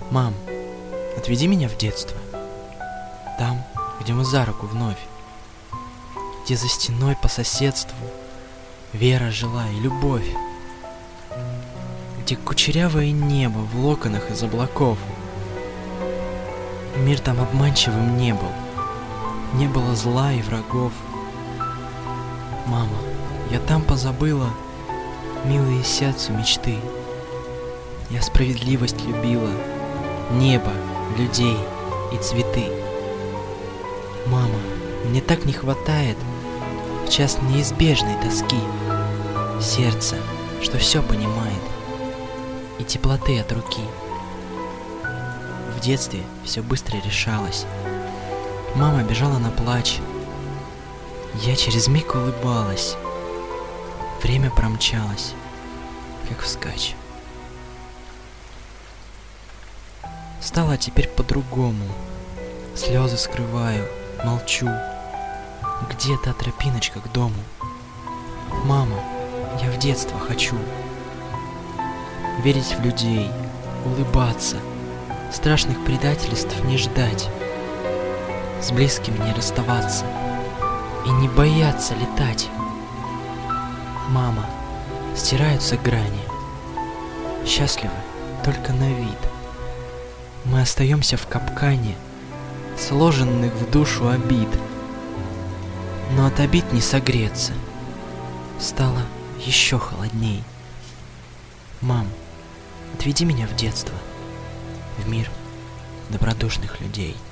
Мам, отведи меня в детство. Там, где мы за руку вновь. Где за стеной по соседству вера жила и любовь. Где кучерявое небо в локонах из облаков. Мир там обманчивым не был. Не было зла и врагов. Мама, я там позабыла милые сердцу мечты. Я справедливость любила, небо, людей и цветы. Мама, мне так не хватает в час неизбежной тоски сердца, что все понимает, и теплоты от руки. В детстве все быстро решалось. Мама бежала на плач. Я через миг улыбалась. Время промчалось, как вскачь. Стало теперь по-другому. Слезы скрываю, молчу. Где та тропиночка к дому? Мама, я в детство хочу. Верить в людей, улыбаться, страшных предательств не ждать, с близким не расставаться и не бояться летать. Мама, стираются грани, счастливы только на вид. Мы остаемся в капкане сложенных в душу обид. Но от обид не согреться. Стало еще холодней. Мам, отведи меня в детство, в мир добродушных людей.